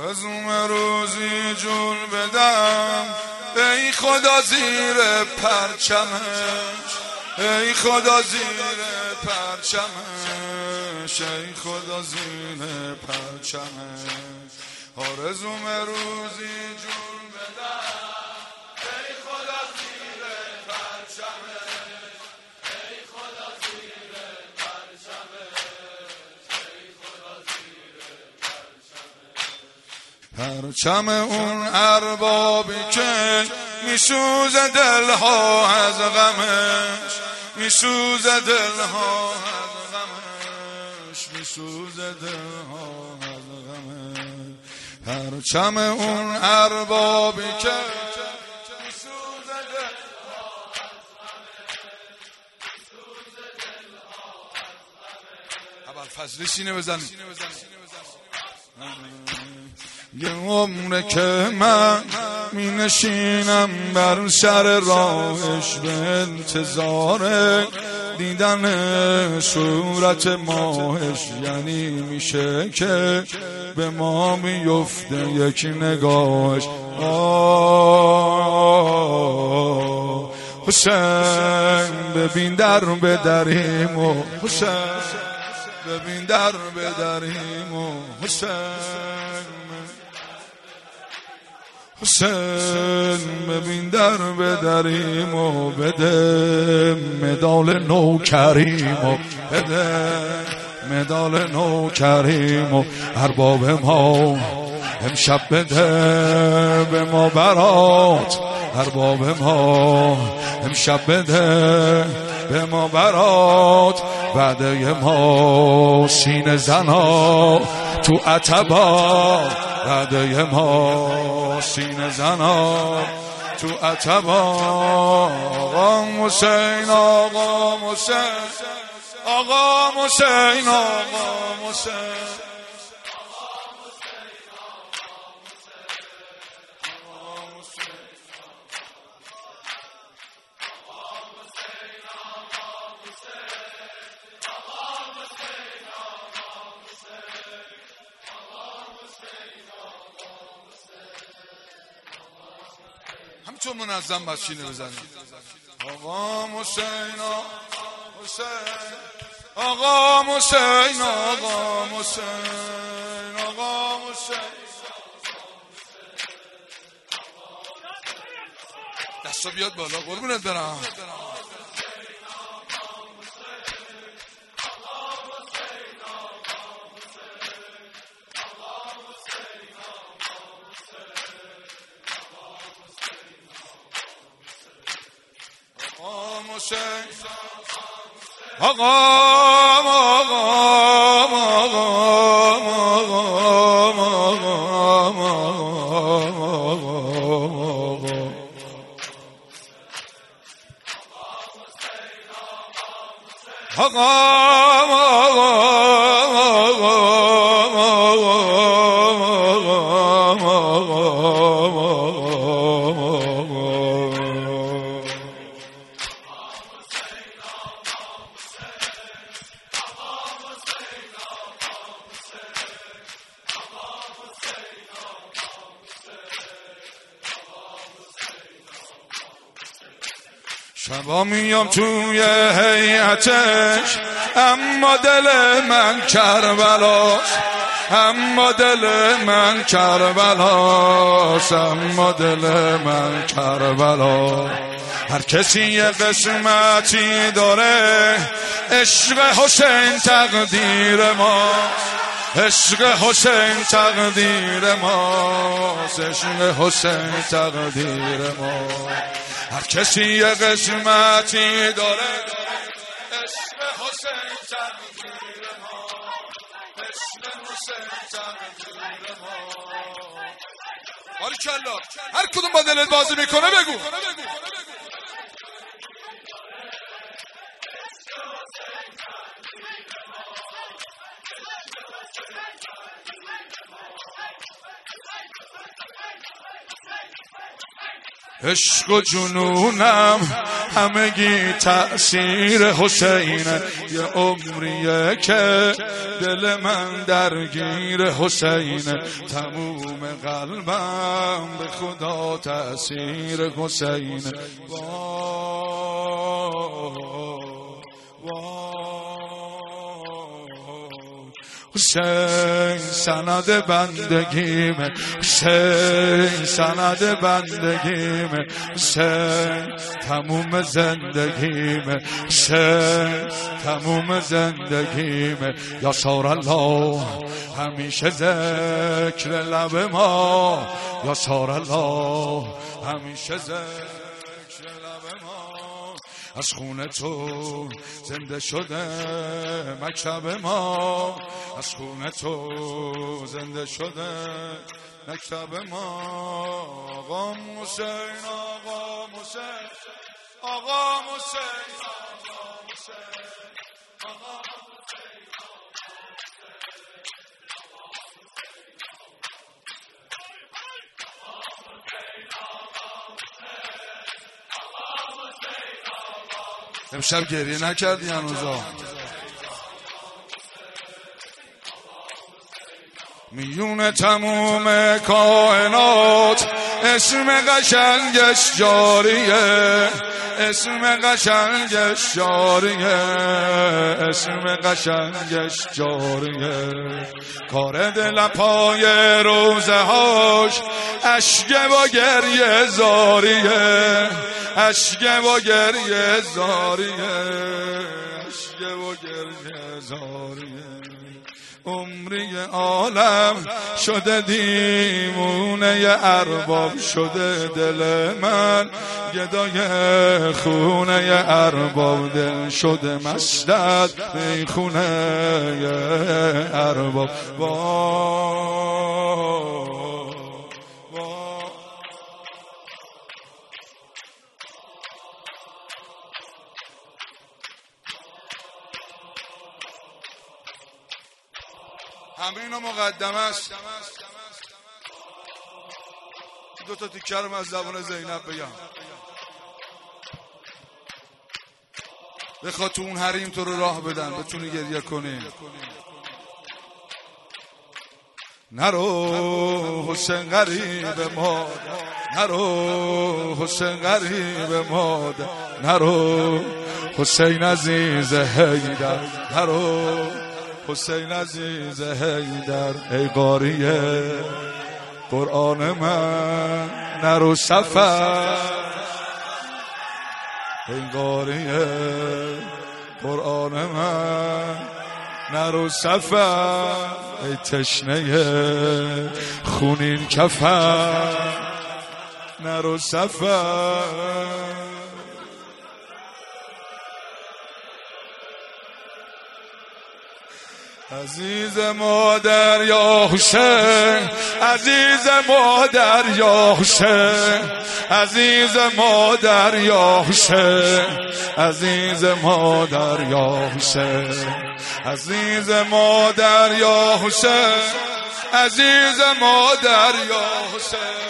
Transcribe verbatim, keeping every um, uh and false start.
آرزوم روزی جون بدم ای خدا زیر پرچمش، ای خدا زیر پرچمش، ای خدا زیر پرچمش. آرزوم روزی جون بدم ای خدا زیر پرچمش، ای خدا زیر پرچمش، ای خدا زیر پرچمش. پرچم اون اربابی که میسوزه دلها از غمش، میسوزه دلها از غمش، میسوزه دلها از غمش. پرچم اون اربابی که میسوزه دلها از غمش، میسوزه دلها از غمش. اول فضلی سینه بزنید. یه عمره که من می نشینم بر سر راهش به انتظار دیدن صورت ماهش، یعنی میشه که به ما میفته یک نگاهش. آه حسین ببین در بدریم و حسین ببین در بدریم و حسین حسین ببین در بدریم و بده مدال نوکریم و بده مدال نوکریم و ارباب ما امشب بده به ما برات، ارباب ما امشب بده به ما برات. وعده ما سینه زنا تو عتبا، وعده ما سینه زنا تو عتبا. آقا حسین آقا حسین آقا حسین آقا حسین همچون منظم بس شینه بزنید. آقا حسین آقا حسین آقا حسین آقا حسین آقا حسین. دستا بیاد بالا قربونت برم. آقا آقا شبا میام توی هیئتش، اما دل من کربلاست، اما دل من کربلاست، اما دل من کربلاست. هر کسی یه قسمتی داره، عشق حسین تقدیر ماست، عشق حسین تقدیر ماست، عشق حسین تقدیر ماست. هر کسی یه قسمتی داره، عشق حسین تقدیر ماست، عشق حسین تقدیر ماست. باریکلا هر کدوم با دلت بازی میکنه بگو. عشق و جنونم همگی تأثیر حسینه، یه عمریه که دل من درگیر حسینه، تموم قلبم به خدا تأثیر حسینه. حسین سند بندگیمه، حسین سند بندگیمه، حسین تموم زندگیمه، حسین تموم زندگیمه. یا سار الله همیشه ذکر لب ما، یا سار الله همیشه ذکر لب ما. از خون تو زنده شده مکتب ما، از خون تو زنده شده مکتب ما. آقا حسین، آقا حسین، آقا حسین، آقا حسین، آقا امشب گریه نکردی هنوزا؟ میون تموم کائنات اسم قشنگش جاریه، اسم قشنگش جاریه، اسم قشنگش جاریه. کار دل پای روزه هاش اشک و گریه زاریه، اشک و گریه زاریه، اشک و گریه زاریه. عمری عالم شده دیوونه ارباب شده دل من، گدای خونه ارباب دل شده مستت میخونه ارباب. همین و مقدمه است. دو تا تیکه رو از زبان زینب بگم، بخواد تو اون حریم تو رو راه بدن بتونی گریه کنی. نرو حسین غریب مادر، نرو حسین غریب مادر، نرو حسین عزیز حیدر، نرو حسین عزیز حیدر. ای قاری قرآن من نرو سفر، ای قاری قرآن من نرو سفر. ای تشنه خونین کفر نرو سفر. عزیز مادر یا حسین، عزیز مادر یا حسین، عزیز مادر یا حسین، عزیز مادر یا حسین، عزیز مادر یا حسین، عزیز مادر یا حسین.